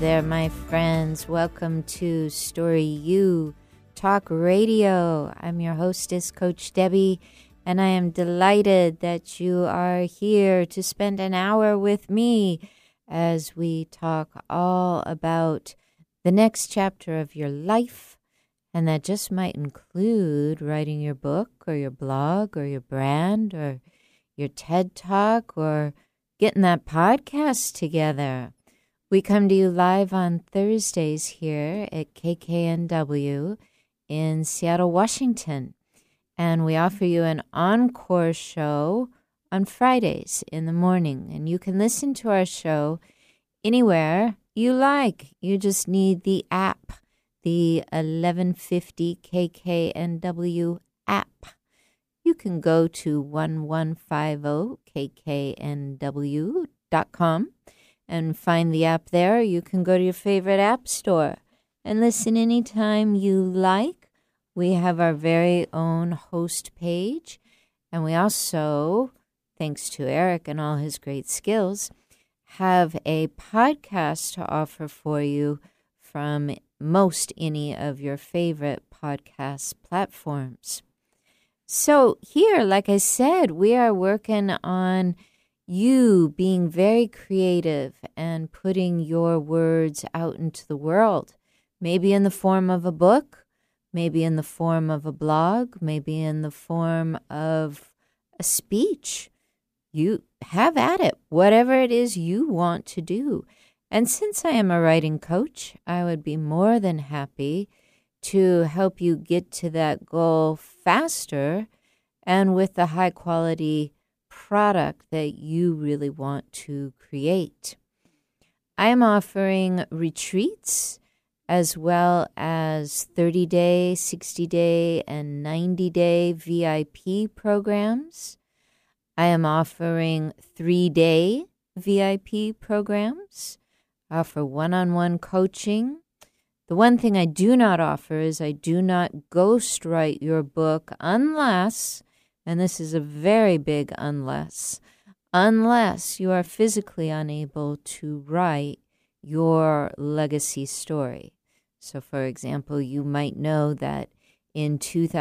there, my friends. Welcome to Story U Talk Radio. I'm your hostess, Coach Debbie, and I am delighted that you are here to spend an hour with me as we talk all about the next chapter of your life, and that just might include writing your book or your blog or your brand or your TED Talk or getting that podcast together. We come to you live on Thursdays here at KKNW in Seattle, Washington. And we offer you an encore show on Fridays in the morning. And you can listen to our show anywhere you like. You just need the app, the 1150 KKNW app. You can go to 1150kknw.com and find the app there. You can go to your favorite app store and listen anytime you like. We have our very own host page, and we also, thanks to Eric and all his great skills, have a podcast to offer for you from most any of your favorite podcast platforms. So here, like I said, we are working on you being very creative and putting your words out into the world, maybe in the form of a book, maybe in the form of a blog, maybe in the form of a speech. You have at it, whatever it is you want to do. And since I am a writing coach, I would be more than happy to help you get to that goal faster and with the high quality product that you really want to create. I am offering retreats as well as 30-day, 60-day, and 90-day VIP programs. I am offering 3-day VIP programs. I offer one-on-one coaching. The one thing I do not offer is I do not ghostwrite your book unless, and this is a very big unless you are physically unable to write your legacy story. So, for example, you might know that in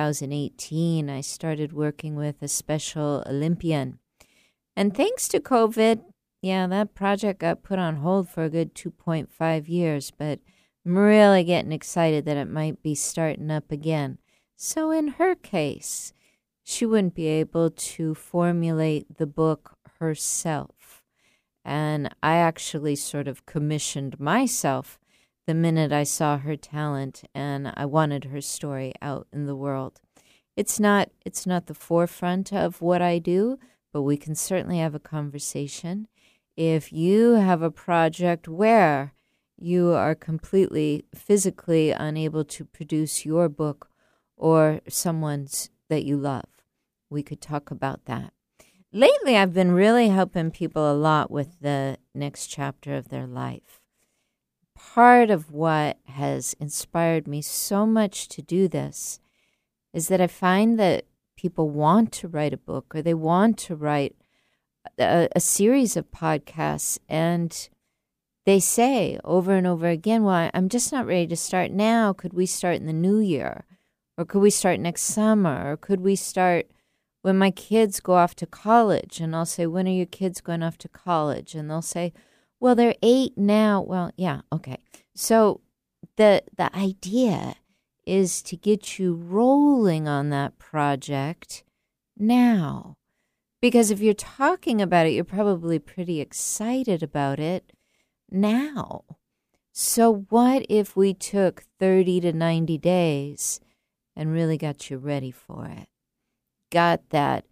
2018, I started working with a Special Olympian. And thanks to COVID, that project got put on hold for a good 2.5 years, but I'm really getting excited that it might be starting up again. So in her case, she wouldn't be able to formulate the book herself. And I actually sort of commissioned myself the minute I saw her talent and I wanted her story out in the world. It's not the forefront of what I do, but we can certainly have a conversation. If you have a project where you are completely physically unable to produce your book or someone's that you love, we could talk about that. Lately, I've been really helping people a lot with the next chapter of their life. Part of what has inspired me so much to do this is that I find that people want to write a book or they want to write a series of podcasts, and they say over and over again, well, I'm just not ready to start now. Could we start in the new year? Or could we start next summer? Or could we start when my kids go off to college? And I'll say, when are your kids going off to college? And they'll say, well, they're 8 now. Well, yeah, okay. So the idea is to get you rolling on that project now. Because if you're talking about it, you're probably pretty excited about it now. So what if we took 30 to 90 days and really got you ready for it? Got that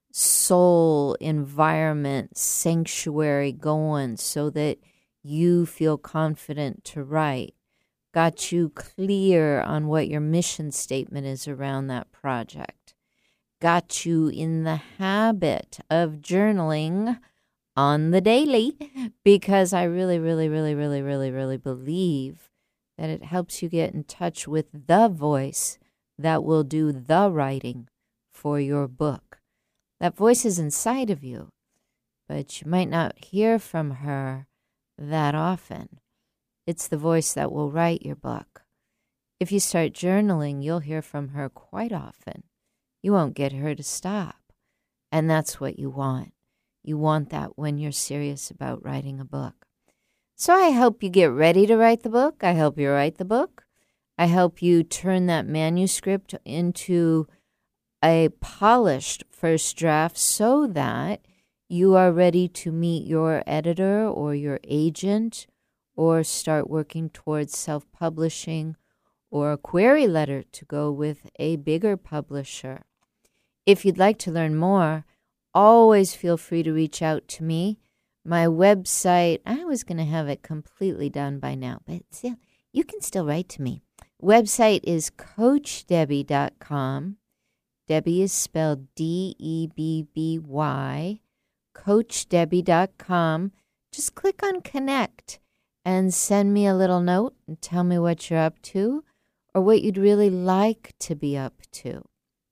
soul environment sanctuary going so that you feel confident to write. Got you clear on what your mission statement is around that project. Got you in the habit of journaling on the daily, because I really, really, really, really, really, really believe that it helps you get in touch with the voice that will do the writing for your book. That voice is inside of you, but you might not hear from her that often. it's the voice that will write your book. If you start journaling, you'll hear from her quite often. You won't get her to stop. And that's what you want. You want that when you're serious about writing a book. So I hope you get ready to write the book. I hope you write the book. I hope you turn that manuscript into a polished first draft so that you are ready to meet your editor or your agent or start working towards self-publishing or a query letter to go with a bigger publisher. If you'd like to learn more, always feel free to reach out to me. My website, I was going to have it completely done by now, but still, you can still write to me. Website is CoachDebby.com. Debbie is spelled D-E-B-B-Y. CoachDebby.com. Just click on connect and send me a little note and tell me what you're up to or what you'd really like to be up to.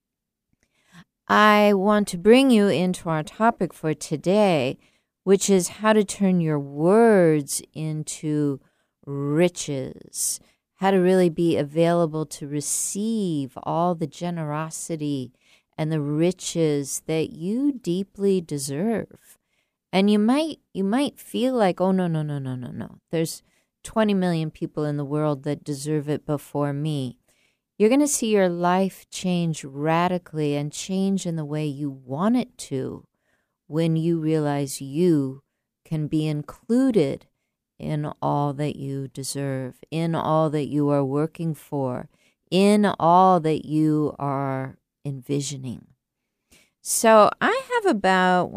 I want to bring you into our topic for today, which is how to turn your words into riches, how to really be available to receive all the generosity and the riches that you deeply deserve. And you might feel like, oh, no. There's 20 million people in the world that deserve it before me. You're going to see your life change radically and change in the way you want it to when you realize you can be included in all that you deserve, in all that you are working for, in all that you are envisioning. So I have about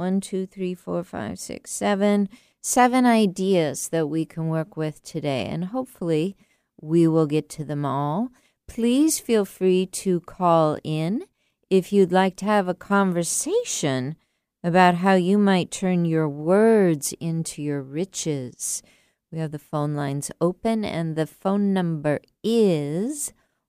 7 ideas that we can work with today, and hopefully we will get to them all. Please feel free to call in if you'd like to have a conversation about how you might turn your words into your riches. We have the phone lines open, and the phone number is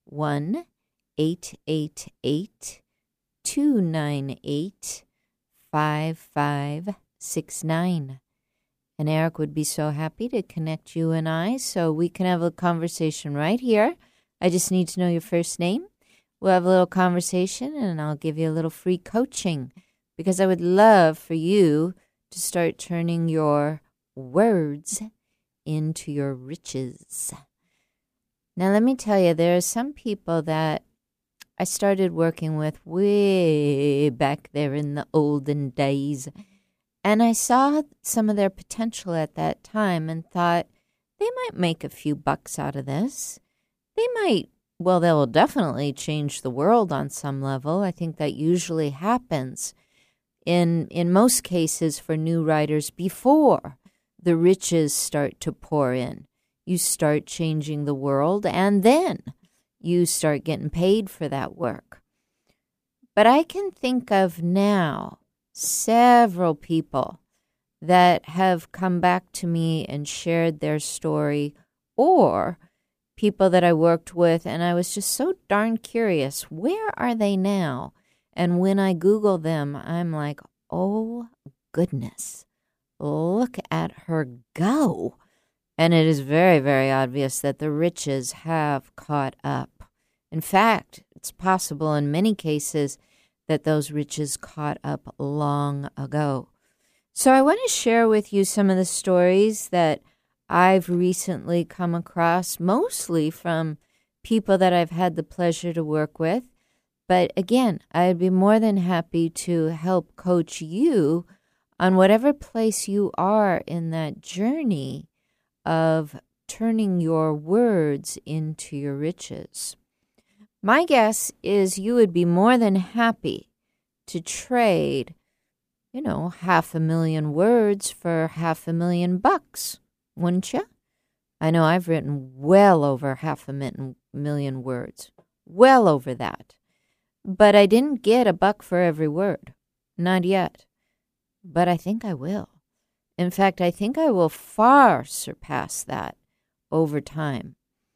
1-888-298-5569. And Eric would be so happy to connect you and I so we can have a conversation right here. I just need to know your first name. We'll have a little conversation, and I'll give you a little free coaching because I would love for you to start turning your words into your riches. Now, let me tell you, there are some people that I started working with way back there in the olden days, and I saw some of their potential at that time and thought they might make a few bucks out of this. They'll definitely change the world on some level. I think that usually happens in most cases for new writers before the riches start to pour in. You start changing the world, and then you start getting paid for that work. But I can think of now several people that have come back to me and shared their story, or people that I worked with, and I was just so darn curious, where are they now? And when I Google them, I'm like, oh, goodness, look at her go. And it is very, very obvious that the riches have caught up. In fact, it's possible in many cases that those riches caught up long ago. So I want to share with you some of the stories that I've recently come across, mostly from people that I've had the pleasure to work with. But again, I'd be more than happy to help coach you on whatever place you are in that journey of turning your words into your riches. My guess is you would be more than happy to trade, $500,000 words for $500,000, wouldn't you? I know I've written well over 500,000 words, well over that. But I didn't get $1 for every word, not yet. But I think I will. In fact, I think I will far surpass that over time.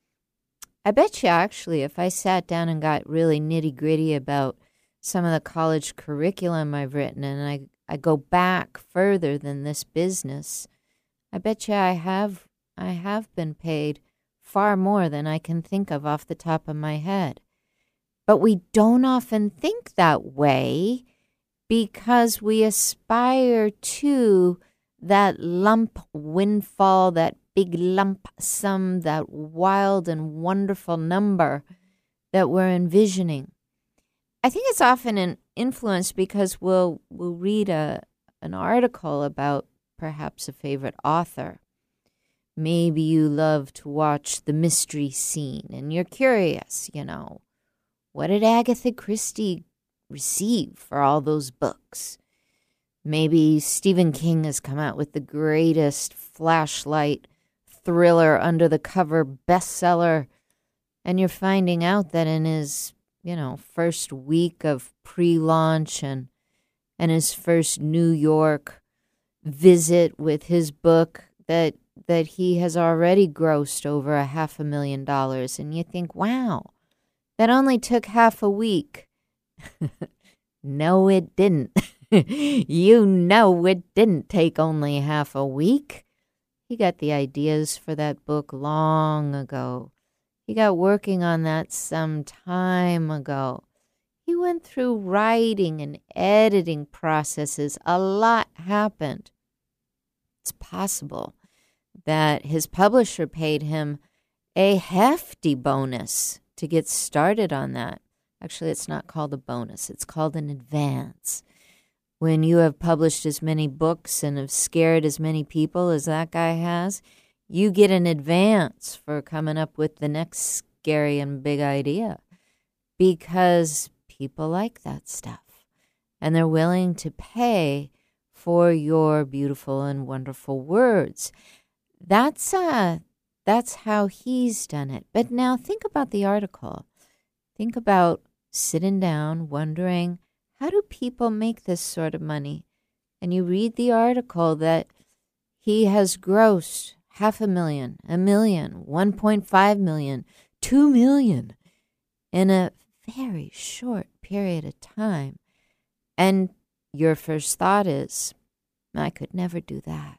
I bet you actually, if I sat down and got really nitty-gritty about some of the college curriculum I've written, and I go back further than this business, I bet you I have I have been paid far more than I can think of off the top of my head. But we don't often think that way because we aspire to that lump windfall, that big lump sum, that wild and wonderful number that we're envisioning. I think it's often influenced because we'll read an article about perhaps a favorite author. Maybe you love to watch the mystery scene and you're curious, what did Agatha Christie receive for all those books? Maybe Stephen King has come out with the greatest flashlight thriller under the cover bestseller, and you're finding out that in his, first week of pre-launch and his first New York visit with his book that he has already grossed over $500,000, and you think, wow, that only took half a week. No, it didn't. It didn't take only half a week. He got the ideas for that book long ago. He got working on that some time ago. He went through writing and editing processes. A lot happened. It's possible that his publisher paid him a hefty bonus to get started on that. Actually, it's not called a bonus. It's called an advance. When you have published as many books and have scared as many people as that guy has, you get an advance for coming up with the next scary and big idea because people like that stuff and they're willing to pay for your beautiful and wonderful words. That's how he's done it. But now think about the article. Think about sitting down, wondering, how do people make this sort of money? And you read the article that he has grossed $500,000, $1 million, 1.5 million, 2 million in a very short period of time. And your first thought is, I could never do that.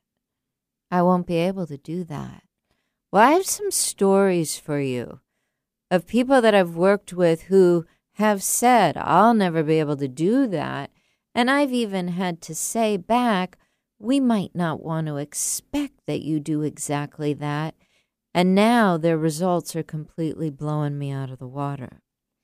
I won't be able to do that. Well, I have some stories for you of people that I've worked with who have said, I'll never be able to do that. And I've even had to say back, we might not want to expect that you do exactly that. And now their results are completely blowing me out of the water.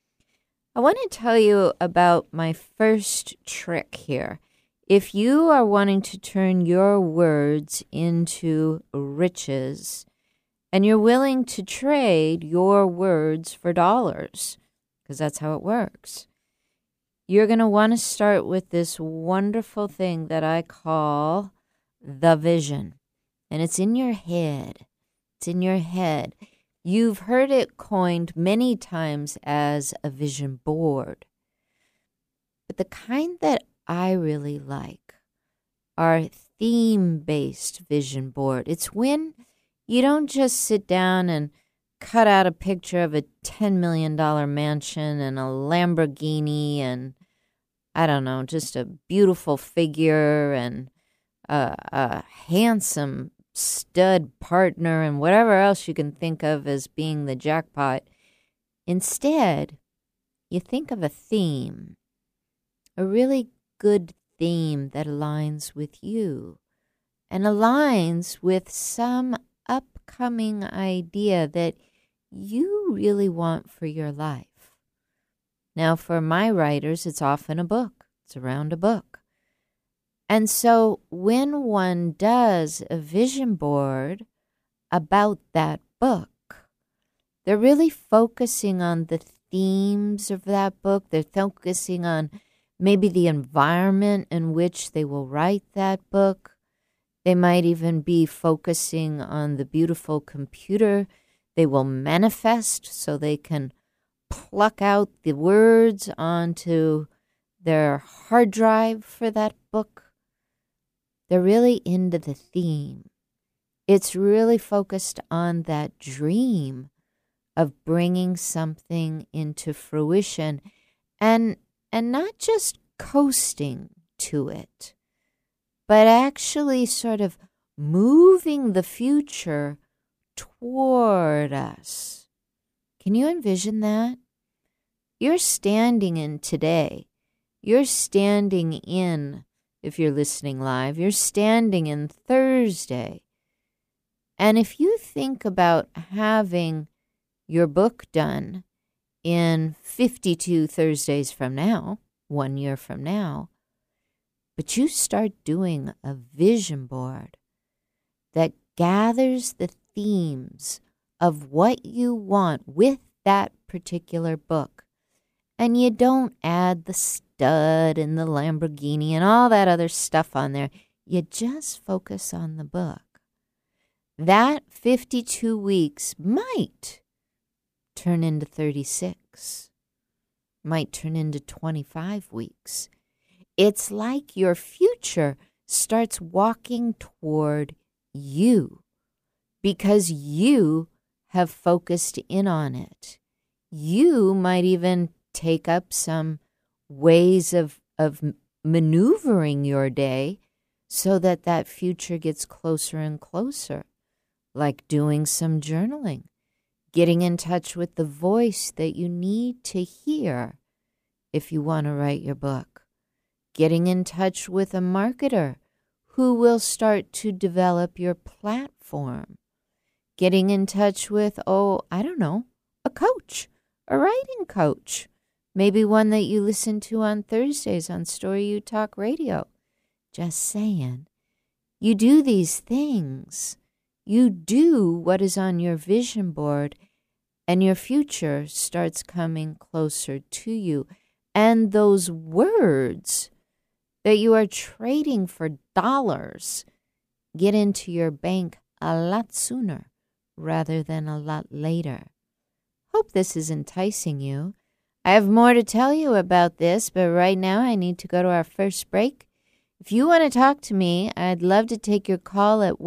I want to tell you about my first trick here. If you are wanting to turn your words into riches, and you're willing to trade your words for dollars, because that's how it works, you're going to want to start with this wonderful thing that I call the vision. And it's in your head. It's in your head. You've heard it coined many times as a vision board. But the kind that I really like are theme-based vision board. It's when you don't just sit down and cut out a picture of a $10 million mansion and a Lamborghini and, I don't know, just a beautiful figure and a handsome stud partner and whatever else you can think of as being the jackpot. Instead, you think of a theme, a really good theme that aligns with you and aligns with some upcoming idea that you really want for your life. Now, for my writers, it's often a book. It's around a book. And so when one does a vision board about that book, they're really focusing on the themes of that book. They're focusing on maybe the environment in which they will write that book. They might even be focusing on the beautiful computer they will manifest so they can pluck out the words onto their hard drive for that book. They're really into the theme. It's really focused on that dream of bringing something into fruition and not just coasting to it, but actually sort of moving the future toward us. Can you envision that? You're standing in today. You're standing in, if you're listening live, you're standing in Thursday. And if you think about having your book done in 52 Thursdays from now, 1 year from now, but you start doing a vision board that gathers the themes of what you want with that particular book, and you don't add the stud and the Lamborghini and all that other stuff on there. You just focus on the book. That 52 weeks might turn into 36, might turn into 25 weeks. It's like your future starts walking toward you because you have focused in on it. You might even take up some ways of maneuvering your day so that that future gets closer and closer, like doing some journaling, getting in touch with the voice that you need to hear if you want to write your book, getting in touch with a marketer who will start to develop your platform, getting in touch with, a coach, a writing coach, maybe one that you listen to on Thursdays on Story You Talk Radio. Just saying. You do these things. You do what is on your vision board, and your future starts coming closer to you. And those words that you are trading for dollars get into your bank a lot sooner rather than a lot later. Hope this is enticing you. I have more to tell you about this, but right now I need to go to our first break. If you want to talk to me, I'd love to take your call at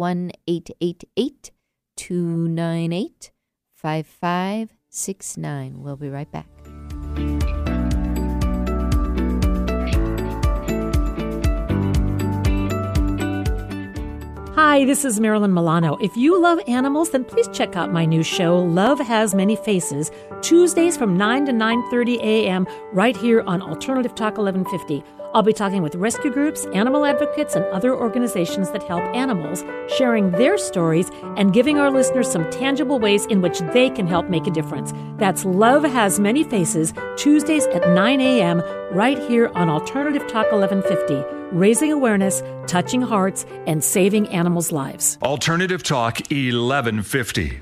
1-888-298-5569. We'll be right back. Hi, this is Marilyn Milano. If you love animals, then please check out my new show, Love Has Many Faces, Tuesdays from 9 to 9:30 a.m. right here on Alternative Talk 1150. I'll be talking with rescue groups, animal advocates, and other organizations that help animals, sharing their stories and giving our listeners some tangible ways in which they can help make a difference. That's Love Has Many Faces, Tuesdays at 9 a.m. right here on Alternative Talk 1150. Raising awareness, touching hearts, and saving animals' lives. Alternative Talk 1150.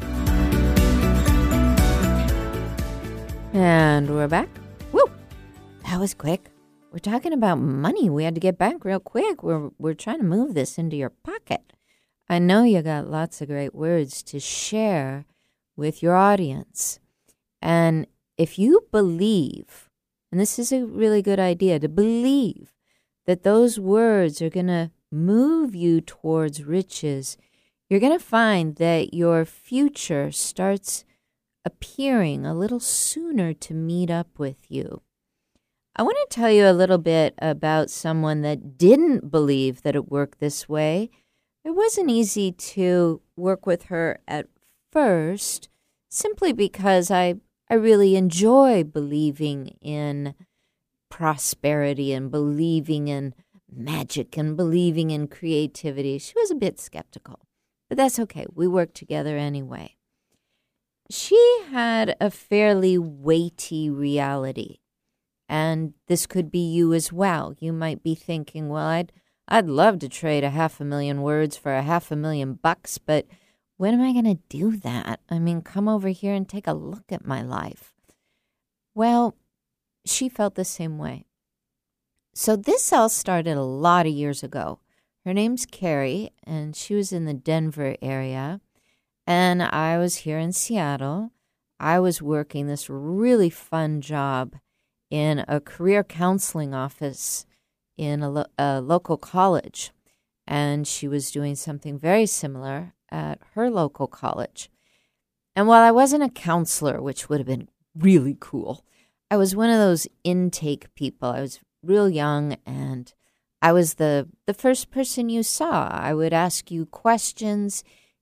And we're back. Woo! That was quick. We're talking about money. We had to get back real quick. We're trying to move this into your pocket. I know you got lots of great words to share with your audience. And if you believe, and this is a really good idea, to believe that those words are going to move you towards riches, you're going to find that your future starts appearing a little sooner to meet up with you. I want to tell you a little bit about someone that didn't believe that it worked this way. It wasn't easy to work with her at first, simply because I really enjoy believing in prosperity and believing in magic and believing in creativity. She was a bit skeptical, but that's okay. We worked together anyway. She had a fairly weighty reality, and this could be you as well. You might be thinking, well, I'd love to trade 500,000 words for $500,000, but when am I going to do that? I mean, come over here and take a look at my life. Well, she felt the same way. So this all started a lot of years ago. Her name's Carrie, and she was in the Denver area, and I was here in Seattle. I was working this really fun job in a career counseling office in a local college, and she was doing something very similar at her local college. And while I wasn't a counselor, which would have been really cool, I was one of those intake people. I was real young, and I was the first person you saw. I would ask you questions.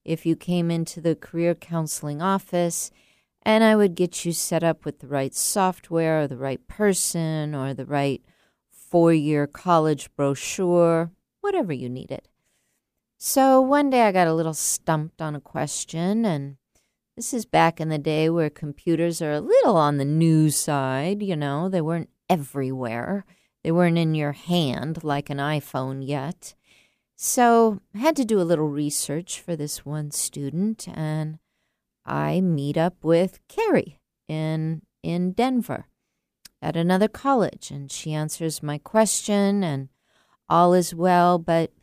if you came into the career counseling office, and I would get you set up with the right software or the right person or the right 4-year college brochure, whatever you needed. So one day I got a little stumped on a question, and this is back in the day where computers are a little on the new side, you know. They weren't everywhere. They weren't in your hand like an iPhone yet. So I had to do a little research for this one student, and I meet up with Carrie in Denver at another college, and she answers my question, and all is well. But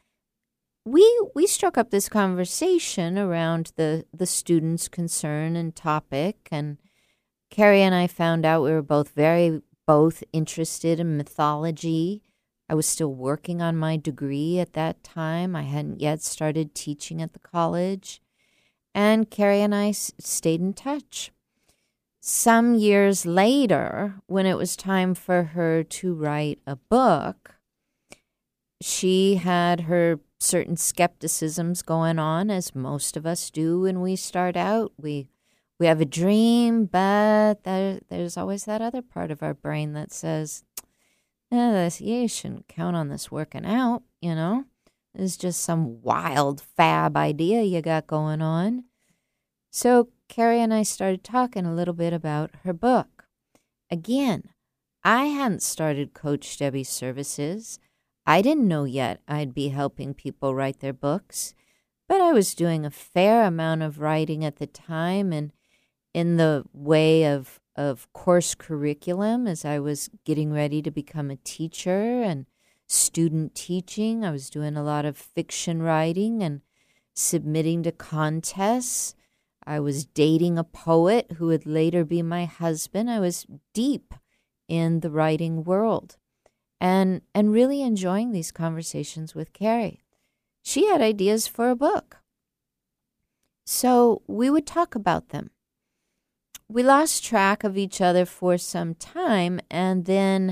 we struck up this conversation around the student's concern and topic, and Carrie and I found out we were both interested in mythology. I was still working on my degree at that time. I hadn't yet started teaching at the college. And Carrie and I stayed in touch. Some years later, when it was time for her to write a book, she had her certain skepticisms going on, as most of us do when we start out. We have a dream, but there's always that other part of our brain that says, you shouldn't count on this working out, you know. It's just some wild fab idea you got going on. So Carrie and I started talking a little bit about her book. Again, I hadn't started Coach Debbie Services. I didn't know yet I'd be helping people write their books, but I was doing a fair amount of writing at the time, and in the way of course curriculum, as I was getting ready to become a teacher and student teaching. I was doing a lot of fiction writing and submitting to contests. I was dating a poet who would later be my husband. I was deep in the writing world and really enjoying these conversations with Carrie. She had ideas for a book, so we would talk about them. We lost track of each other for some time, and then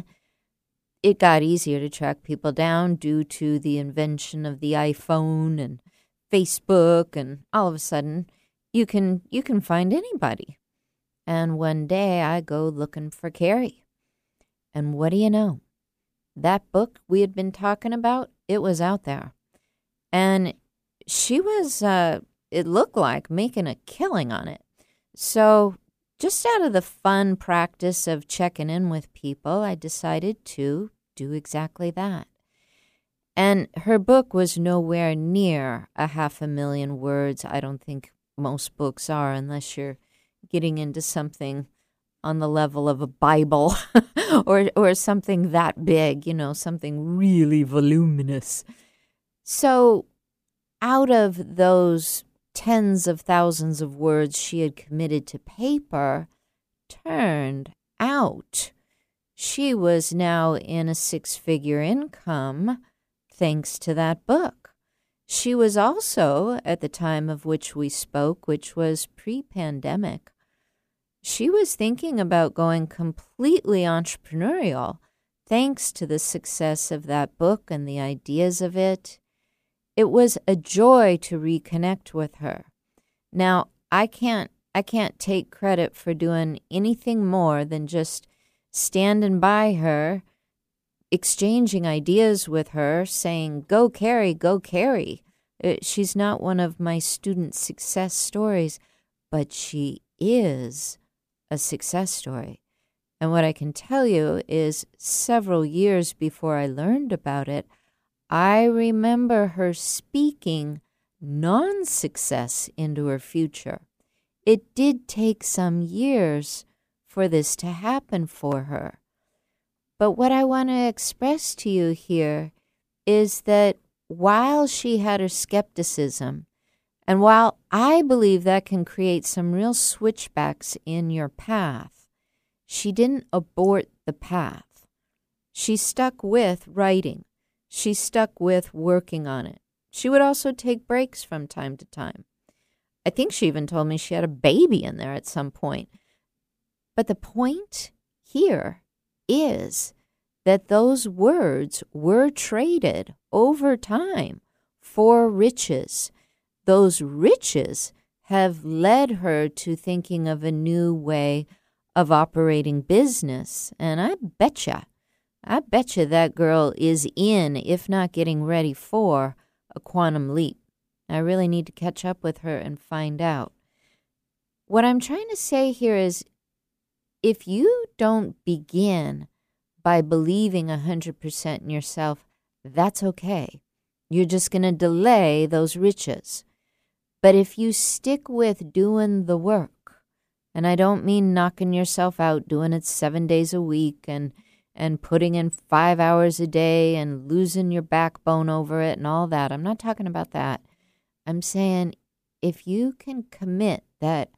it got easier to track people down due to the invention of the iPhone and Facebook, and all of a sudden you can find anybody. And one day I go looking for Carrie. And what do you know? That book we had been talking about, it was out there. And she was, it looked like, making a killing on it. So just out of the fun practice of checking in with people, I decided to do exactly that. And her book was nowhere near 500,000 words. I don't think most books are, unless you're getting into something on the level of a Bible or something that big, you know, something really voluminous. So out of those tens of thousands of words she had committed to paper, turned out she was now in a 6-figure income thanks to that book. She was also, at the time of which we spoke, which was pre-pandemic, she was thinking about going completely entrepreneurial thanks to the success of that book and the ideas of it. It was a joy to reconnect with her. Now, I can't take credit for doing anything more than just standing by her, exchanging ideas with her, saying, "Go, Carrie, go, Carrie." She's not one of my student success stories, but she is a success story. And what I can tell you is several years before I learned about it, I remember her speaking non-success into her future. It did take some years for this to happen for her. But what I want to express to you here is that while she had her skepticism, and while I believe that can create some real switchbacks in your path, she didn't abort the path. She stuck with writing. She stuck with working on it. She would also take breaks from time to time. I think she even told me she had a baby in there at some point. But the point here is that those words were traded over time for riches. those riches have led her to thinking of a new way of operating business. And I betcha that girl is in, if not getting ready for, a quantum leap. I really need to catch up with her and find out. What I'm trying to say here is, if you don't begin by believing 100% in yourself, that's okay. You're just going to delay those riches. But if you stick with doing the work, and I don't mean knocking yourself out, doing it 7 days a week and putting in 5 hours a day and losing your backbone over it and all that. I'm not talking about that. I'm saying if you can commit that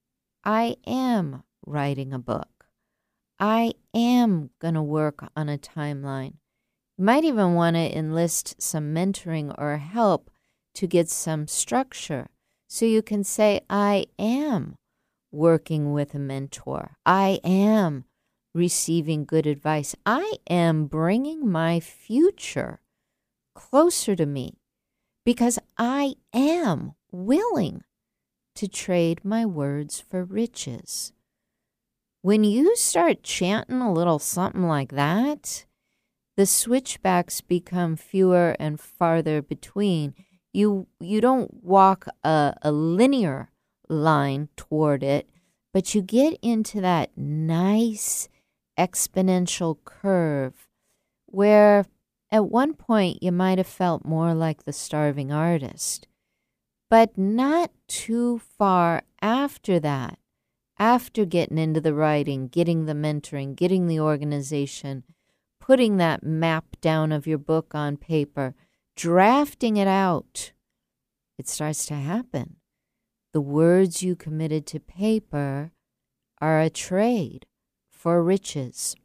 I am writing a book, I am going to work on a timeline. You might even want to enlist some mentoring or help to get some structure. So you can say, I am working with a mentor. I am receiving good advice. I am bringing my future closer to me because I am willing to trade my words for riches. When you start chanting a little something like that, the switchbacks become fewer and farther between. You don't walk a linear line toward it, but you get into that nice exponential curve where at one point you might have felt more like the starving artist, but not too far after that, after getting into the writing, getting the mentoring, getting the organization, putting that map down of your book on paper, drafting it out, it starts to happen. The words you committed to paper are a trade for riches.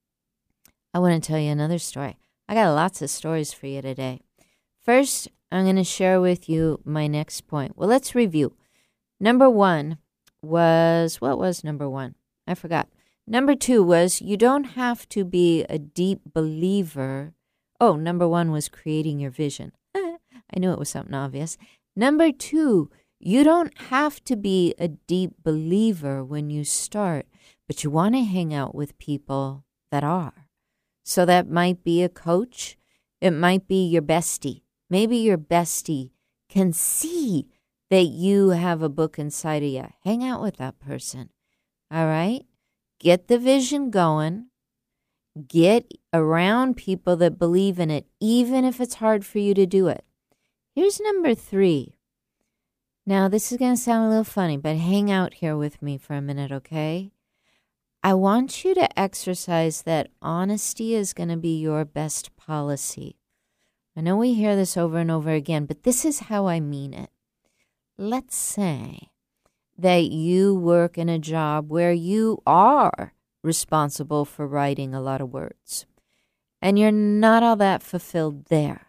I want to tell you another story. I got lots of stories for you today. First, I'm going to share with you my next point. Well, let's review. Number 1 was, what was number 1? I forgot. Number 2 was, you don't have to be a deep believer. Oh, number 1 was creating your vision. I knew it was something obvious. Number 2, you don't have to be a deep believer when you start, but you want to hang out with people that are. So that might be a coach. It might be your bestie. Maybe your bestie can see that you have a book inside of you. Hang out with that person. All right? Get the vision going. Get around people that believe in it, even if it's hard for you to do it. Here's number 3. Now, this is going to sound a little funny, but hang out here with me for a minute, okay? I want you to exercise that honesty is going to be your best policy. I know we hear this over and over again, but this is how I mean it. Let's say that you work in a job where you are responsible for writing a lot of words, and you're not all that fulfilled there.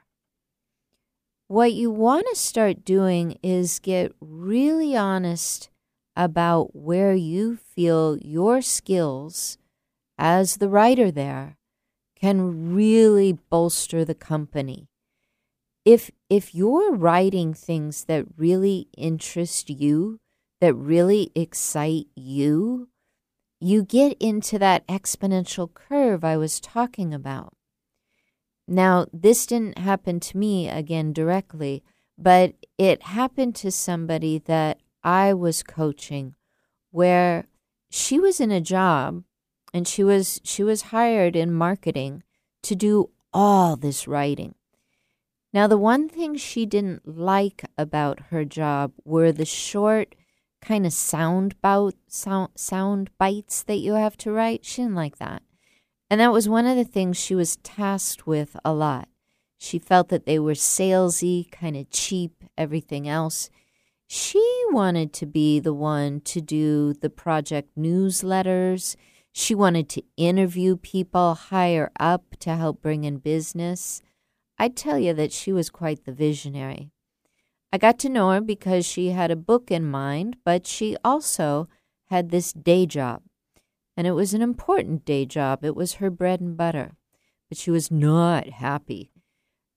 What you want to start doing is get really honest about where you feel your skills as the writer there can really bolster the company. If you're writing things that really interest you, that really excite you, you get into that exponential curve I was talking about. Now, this didn't happen to me, again, directly, but it happened to somebody that I was coaching where she was in a job and she was hired in marketing to do all this writing. Now, the one thing she didn't like about her job were the short kind of sound bites that you have to write. She didn't like that. And that was one of the things she was tasked with a lot. She felt that they were salesy, kind of cheap, everything else. She wanted to be the one to do the project newsletters. She wanted to interview people higher up to help bring in business. I'd tell you that she was quite the visionary. I got to know her because she had a book in mind, but she also had this day job. And it was an important day job. It was her bread and butter. But she was not happy.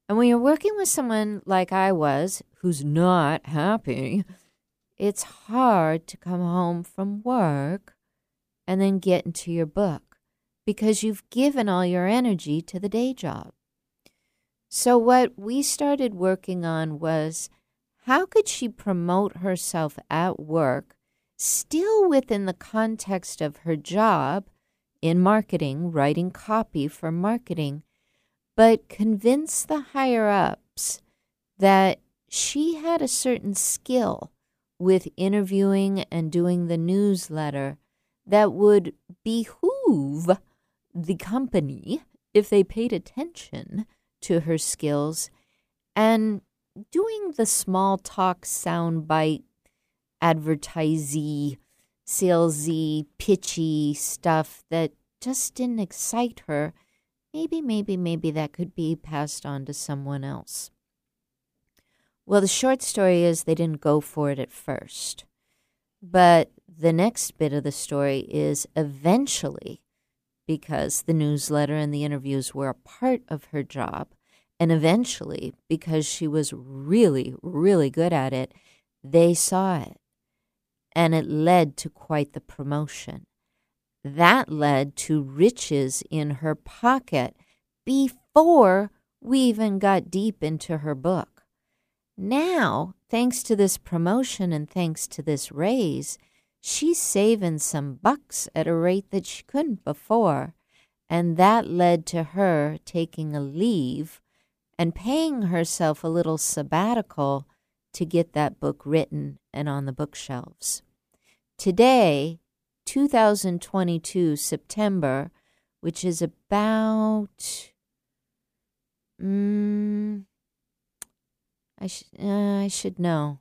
And when you're working with someone like I was, who's not happy, it's hard to come home from work and then get into your book because you've given all your energy to the day job. So what we started working on was, how could she promote herself at work, still within the context of her job in marketing, writing copy for marketing, but convince the higher-ups that she had a certain skill with interviewing and doing the newsletter that would behoove the company if they paid attention to her skills, and doing the small talk soundbite, advertisey, salesy, pitchy stuff that just didn't excite her. Maybe that could be passed on to someone else. Well, the short story is they didn't go for it at first. But the next bit of the story is eventually, because the newsletter and the interviews were a part of her job, and eventually, because she was really, really good at it, they saw it. And it led to quite the promotion. That led to riches in her pocket before we even got deep into her book. Now, thanks to this promotion and thanks to this raise, she's saving some bucks at a rate that she couldn't before. And that led to her taking a leave and paying herself a little sabbatical to get that book written and on the bookshelves. Today, 2022 September, which is about, I should know.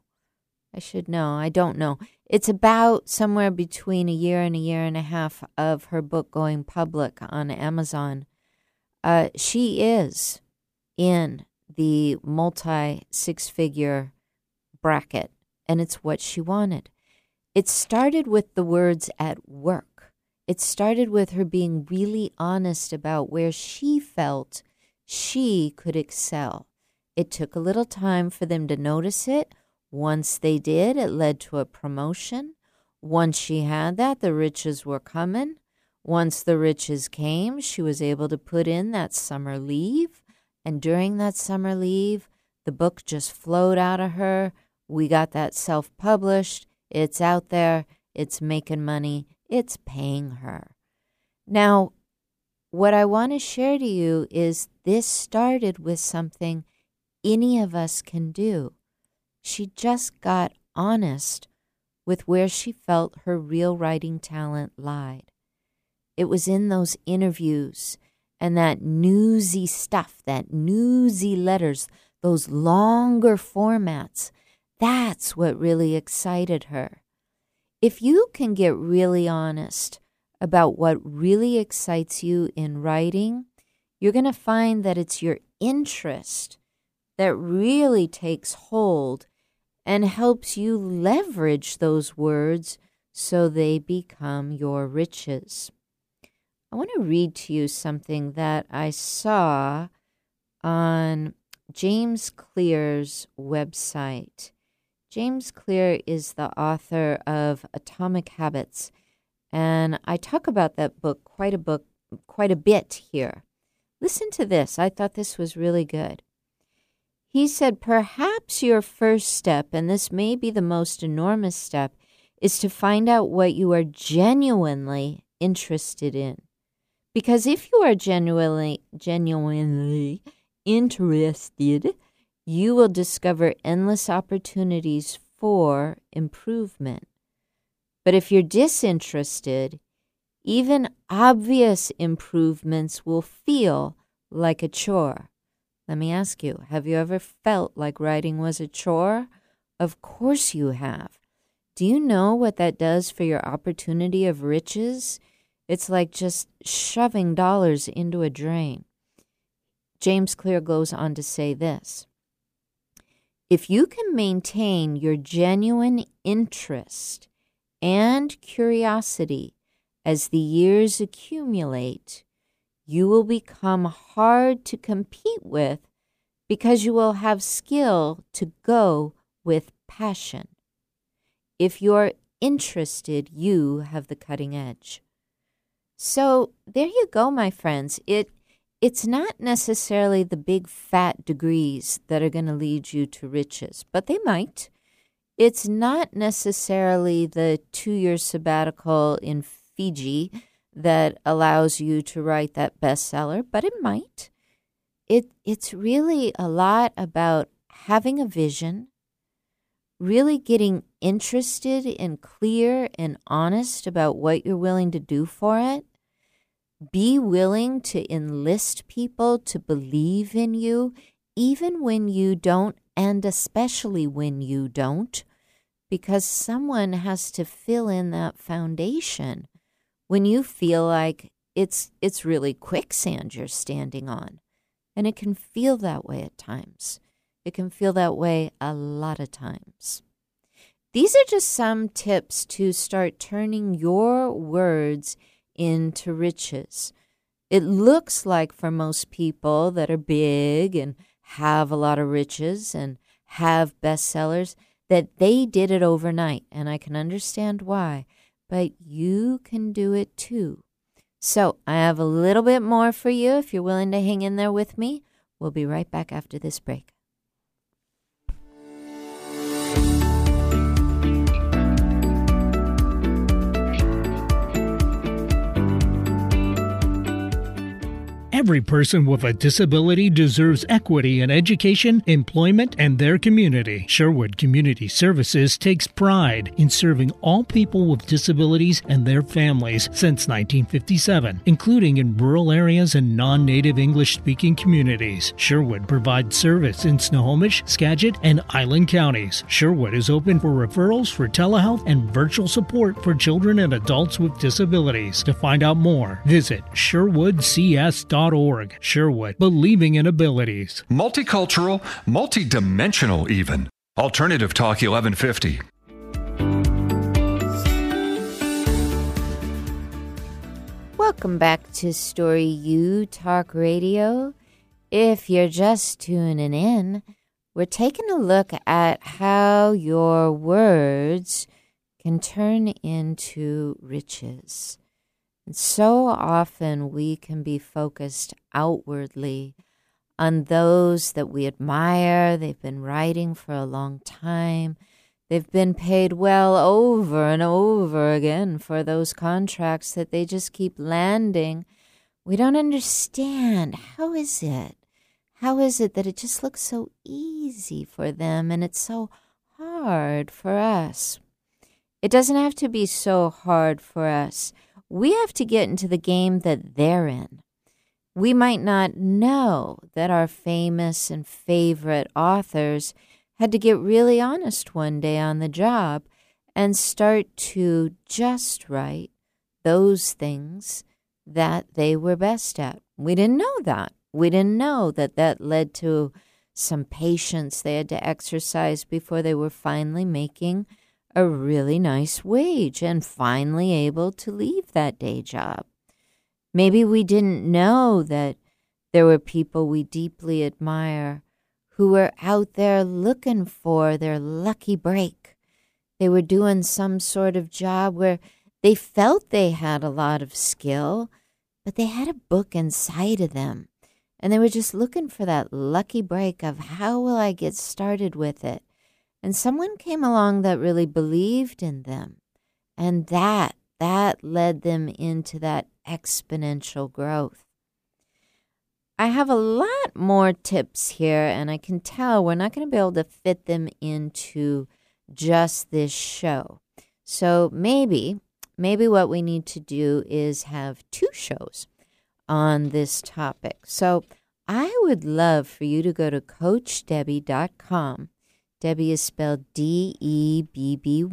I don't know. It's about somewhere between a year and a half of her book going public on Amazon. She is in the multi-six-figure bracket, and it's what she wanted. It started with the words at work. It started with her being really honest about where she felt she could excel. It took a little time for them to notice it. Once they did, it led to a promotion. Once she had that, the riches were coming. Once the riches came, she was able to put in that summer leave. And during that summer leave, the book just flowed out of her. We got that self-published. It's out there. It's making money. It's paying her. Now, what I want to share to you is this started with something any of us can do. She just got honest with where she felt her real writing talent lied. It was in those interviews and that newsy stuff, that newsy letters, those longer formats. That's what really excited her. If you can get really honest about what really excites you in writing, you're going to find that it's your interest that really takes hold and helps you leverage those words so they become your riches. I want to read to you something that I saw on James Clear's website. James Clear is the author of Atomic Habits, and I talk about that book quite a bit here. Listen to this. I thought this was really good. He said, perhaps your first step, and this may be the most enormous step, is to find out what you are genuinely interested in. Because if you are genuinely interested, you will discover endless opportunities for improvement. But if you're disinterested, even obvious improvements will feel like a chore. Let me ask you, have you ever felt like writing was a chore? Of course you have. Do you know what that does for your opportunity of riches? It's like just shoving dollars into a drain. James Clear goes on to say this. If you can maintain your genuine interest and curiosity as the years accumulate, you will become hard to compete with because you will have skill to go with passion. If you're interested, you have the cutting edge. So there you go, my friends. It's not necessarily the big fat degrees that are going to lead you to riches, but they might. It's not necessarily the 2-year sabbatical in Fiji that allows you to write that bestseller, but it might. It's really a lot about having a vision, really getting interested and clear and honest about what you're willing to do for it. Be willing to enlist people to believe in you, even when you don't, and especially when you don't, because someone has to fill in that foundation when you feel like it's really quicksand you're standing on. And it can feel that way at times. It can feel that way a lot of times. These are just some tips to start turning your words into riches. It looks like for most people that are big and have a lot of riches and have bestsellers that they did it overnight, and I can understand why, but you can do it too. So I have a little bit more for you if you're willing to hang in there with me. We'll be right back after this break. Every person with a disability deserves equity in education, employment, and their community. Sherwood Community Services takes pride in serving all people with disabilities and their families since 1957, including in rural areas and non-native English-speaking communities. Sherwood provides service in Snohomish, Skagit, and Island counties. Sherwood is open for referrals for telehealth and virtual support for children and adults with disabilities. To find out more, visit sherwoodcs.org. Sherwood, believing in abilities. Multicultural, multidimensional even. Alternative Talk 1150. Welcome back to Story U Talk Radio. If you're just tuning in, we're taking a look at how your words can turn into riches. And so often we can be focused outwardly on those that we admire. They've been writing for a long time. They've been paid well over and over again for those contracts that they just keep landing. We don't understand. How is it? How is it that it just looks so easy for them and it's so hard for us? It doesn't have to be so hard for us. We have to get into the game that they're in. We might not know that our famous and favorite authors had to get really honest one day on the job and start to just write those things that they were best at. We didn't know that. We didn't know that that led to some patience they had to exercise before they were finally making a really nice wage and finally able to leave that day job. Maybe we didn't know that there were people we deeply admire who were out there looking for their lucky break. They were doing some sort of job where they felt they had a lot of skill, but they had a book inside of them, and they were just looking for that lucky break of how will I get started with it. And someone came along that really believed in them, and that led them into that exponential growth. I have a lot more tips here, and I can tell we're not going to be able to fit them into just this show. So maybe what we need to do is have 2 shows on this topic. So I would love for you to go to CoachDebby.com. Debbie is spelled Debby,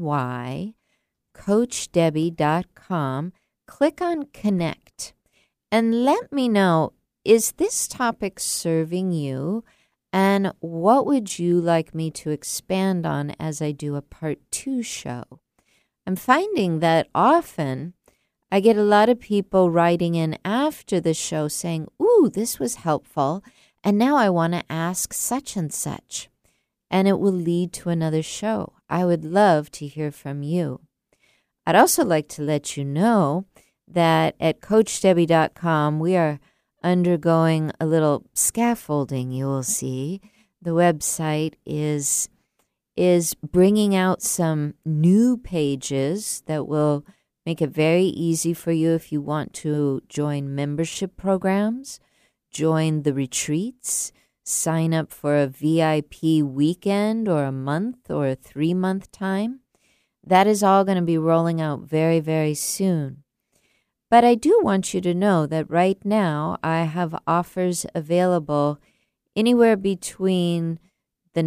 CoachDebby.com. Click on Connect and let me know, is this topic serving you? And what would you like me to expand on as I do a part 2 show? I'm finding that often I get a lot of people writing in after the show saying, ooh, this was helpful. And now I want to ask such and such. And it will lead to another show. I would love to hear from you. I'd also like to let you know that at CoachDebbie.com, we are undergoing a little scaffolding, you will see. The website is bringing out some new pages that will make it very easy for you if you want to join membership programs, join the retreats, sign up for a VIP weekend or a month or a 3-month time. That is all going to be rolling out very, very soon. But I do want you to know that right now I have offers available anywhere between the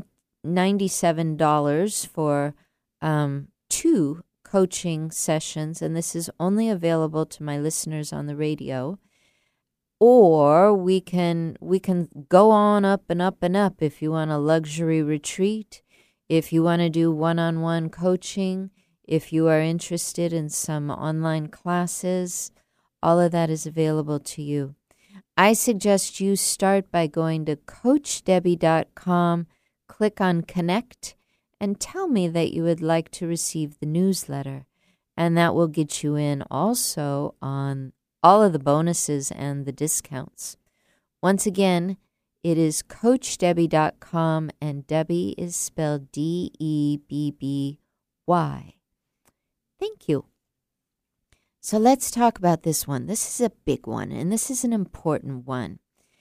$97 for 2 coaching sessions, and this is only available to my listeners on the radio. Or we can go on up and up and up if you want a luxury retreat, if you want to do one-on-one coaching, if you are interested in some online classes, all of that is available to you. I suggest you start by going to CoachDebbie.com, click on Connect, and tell me that you would like to receive the newsletter. And that will get you in also on all of the bonuses and the discounts. Once again, it is CoachDebbie.com, and Debbie is spelled Debby. Thank you. So let's talk about this one. This is a big one, and this is an important one.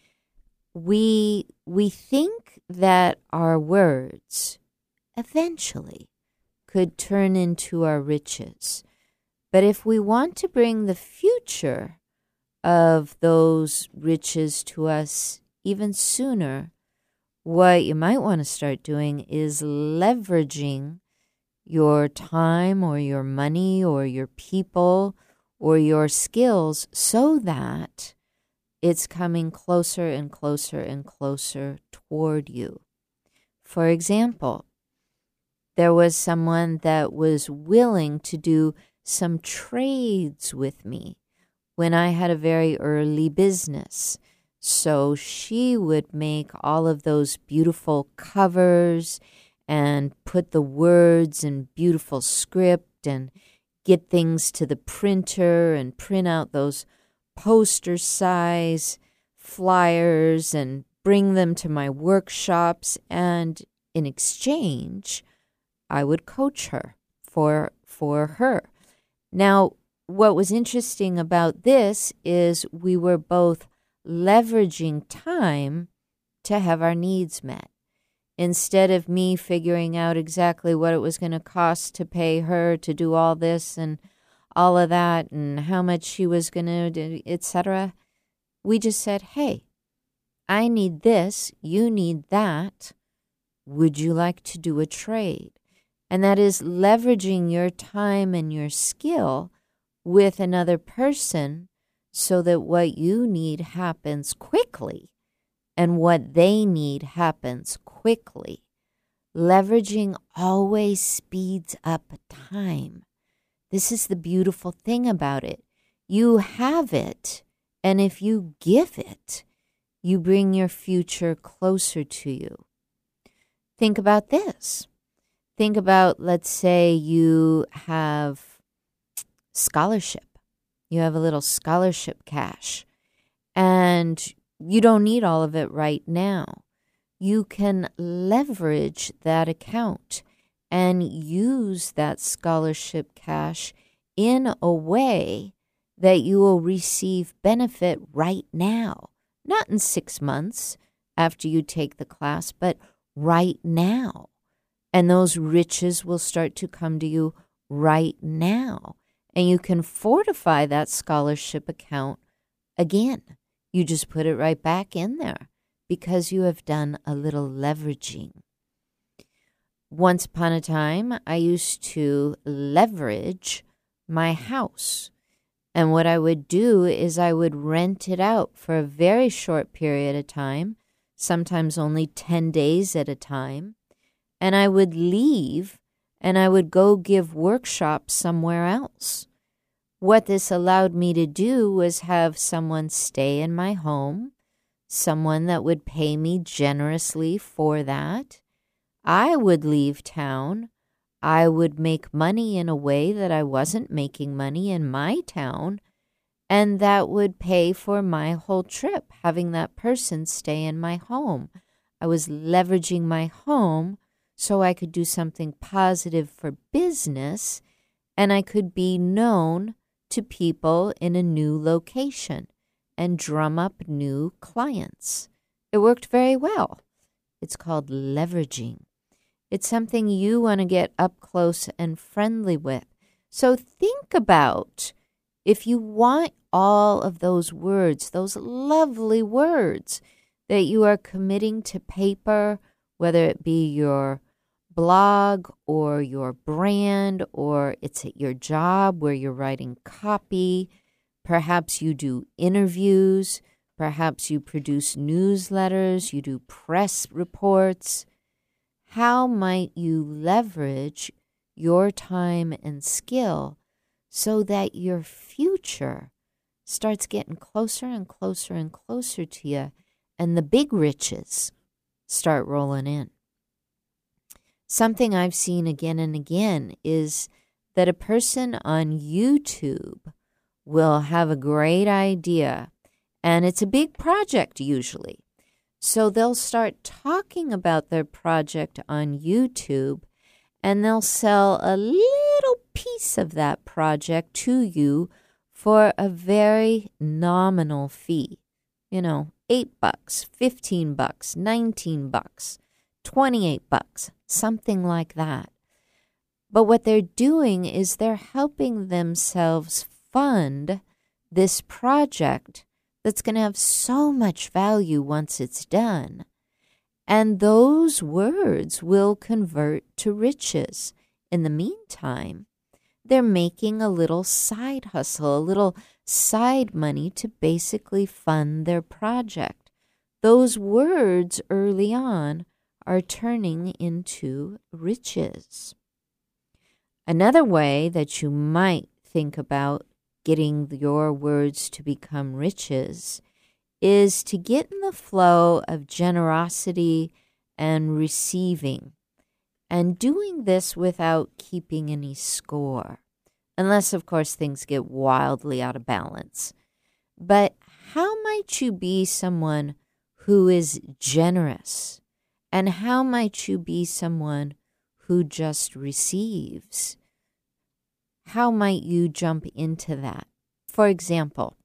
We think that our words eventually could turn into our riches. But if we want to bring the future of those riches to us even sooner, what you might want to start doing is leveraging your time or your money or your people or your skills so that it's coming closer and closer and closer toward you. For example, there was someone that was willing to do some trades with me when I had a very early business. So she would make all of those beautiful covers and put the words in beautiful script and get things to the printer and print out those poster size flyers and bring them to my workshops. And in exchange, I would coach her for her. Now, what was interesting about this is we were both leveraging time to have our needs met. Instead of me figuring out exactly what it was going to cost to pay her to do all this and all of that and how much she was going to do, etc., we just said, hey, I need this, you need that. Would you like to do a trade? And that is leveraging your time and your skill with another person so that what you need happens quickly and what they need happens quickly. Leveraging always speeds up time. This is the beautiful thing about it. You have it, and if you give it, you bring your future closer to you. Think about this. Think about, let's say you have scholarship. You have a little scholarship cash, and you don't need all of it right now. You can leverage that account and use that scholarship cash in a way that you will receive benefit right now. Not in 6 months after you take the class, but right now. And those riches will start to come to you right now. And you can fortify that scholarship account again. You just put it right back in there because you have done a little leveraging. Once upon a time, I used to leverage my house. And what I would do is I would rent it out for a very short period of time, sometimes only 10 days at a time. And I would leave and I would go give workshops somewhere else. What this allowed me to do was have someone stay in my home, someone that would pay me generously for that. I would leave town. I would make money in a way that I wasn't making money in my town, and that would pay for my whole trip, having that person stay in my home. I was leveraging my home so I could do something positive for business, and I could be known to people in a new location and drum up new clients. It worked very well. It's called leveraging. It's something you want to get up close and friendly with. So think about, if you want all of those words, those lovely words that you are committing to paper, whether it be your blog or your brand, or it's at your job where you're writing copy, perhaps you do interviews, perhaps you produce newsletters, you do press reports. How might you leverage your time and skill so that your future starts getting closer and closer and closer to you, and the big riches start rolling in? Something I've seen again and again is that a person on YouTube will have a great idea, and it's a big project usually. So they'll start talking about their project on YouTube, and they'll sell a little piece of that project to you for a very nominal fee. $8, $15, $19, $28, something like that. But what they're doing is they're helping themselves fund this project that's going to have so much value once it's done. And those words will convert to riches. In the meantime, they're making a little side hustle, a little side money to basically fund their project. Those words early on are turning into riches. Another way that you might think about getting your words to become riches is to get in the flow of generosity and receiving, and doing this without keeping any score, unless, of course, things get wildly out of balance. But how might you be someone who is generous? And how might you be someone who just receives? How might you jump into that? For example,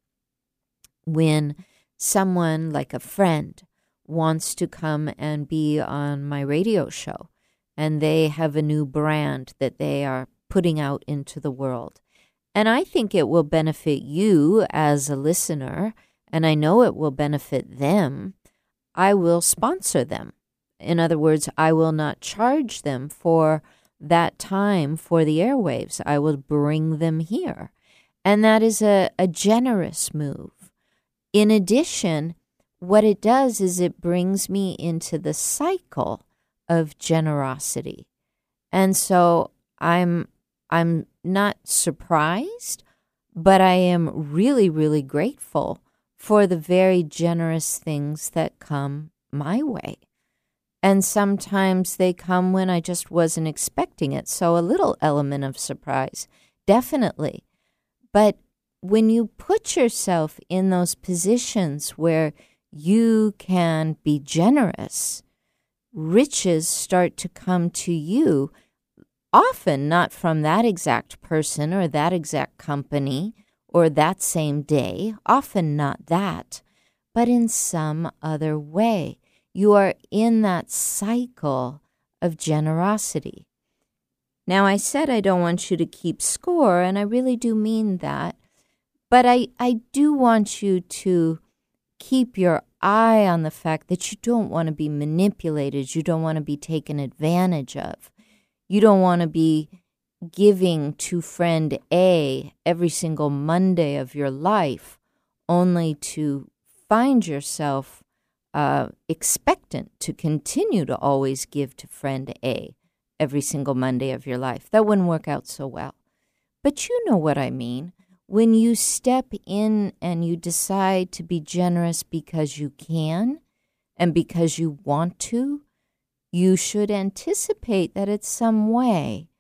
when someone like a friend wants to come and be on my radio show, and they have a new brand that they are putting out into the world, and I think it will benefit you as a listener, and I know it will benefit them, I will sponsor them. In other words, I will not charge them for that time for the airwaves. I will bring them here. And that is a generous move. In addition, what it does is it brings me into the cycle of generosity. And so I'm not surprised, but I am really, really grateful for the very generous things that come my way. And sometimes they come when I just wasn't expecting it. So a little element of surprise, definitely. But when you put yourself in those positions where you can be generous, riches start to come to you, often not from that exact person or that exact company or that same day, often not that, but in some other way. You are in that cycle of generosity. Now, I said I don't want you to keep score, and I really do mean that. But I do want you to keep your eye on the fact that you don't want to be manipulated. You don't want to be taken advantage of. You don't want to be giving to friend A every single Monday of your life only to find yourself expectant to continue to always give to friend A every single Monday of your life. That wouldn't work out so well. But you know what I mean. When you step in and you decide to be generous because you can and because you want to, you should anticipate that it's some way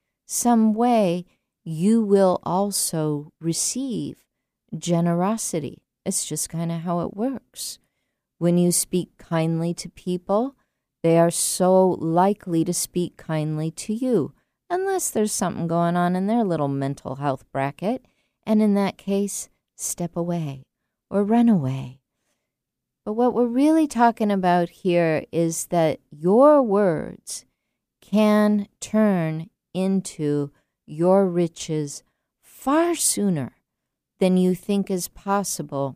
you will also receive generosity. It's just kind of how it works. When you speak kindly to people, they are so likely to speak kindly to you, unless there's something going on in their little mental health bracket. And in that case, step away or run away. But what we're really talking about here is that your words can turn into your riches far sooner than you think is possible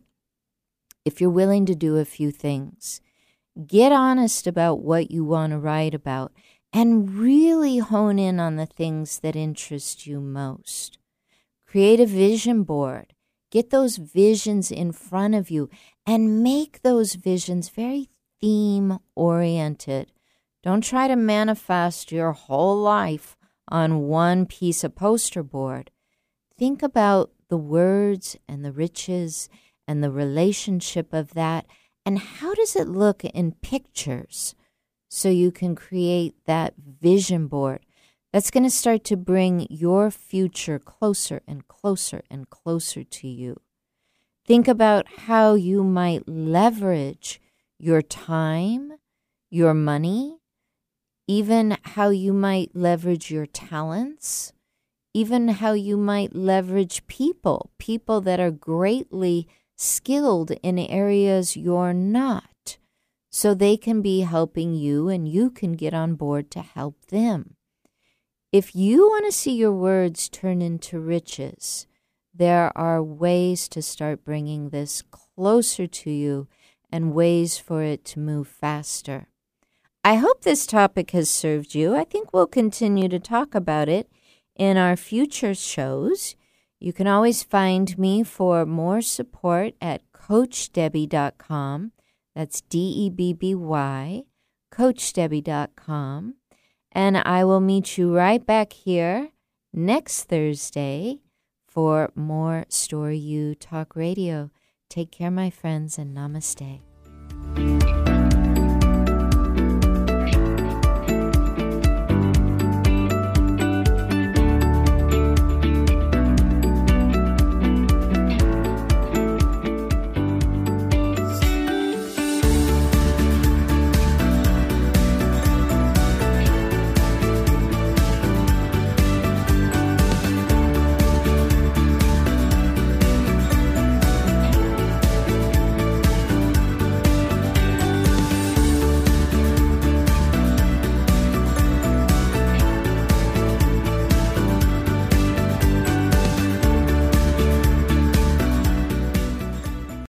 if you're willing to do a few things. Get honest about what you want to write about and really hone in on the things that interest you most. Create a vision board. Get those visions in front of you and make those visions very theme-oriented. Don't try to manifest your whole life on one piece of poster board. Think about the words and the riches and the relationship of that, and how does it look in pictures so you can create that vision board that's going to start to bring your future closer and closer and closer to you. Think about how you might leverage your time, your money, even how you might leverage your talents, even how you might leverage people that are greatly skilled in areas you're not, so they can be helping you and you can get on board to help them. If you want to see your words turn into riches, there are ways to start bringing this closer to you and ways for it to move faster. I hope this topic has served you. I think we'll continue to talk about it in our future shows. You can always find me for more support at CoachDebbie.com. That's DEBBY, CoachDebbie.com. And I will meet you right back here next Thursday for more Story U Talk Radio. Take care, my friends, and namaste.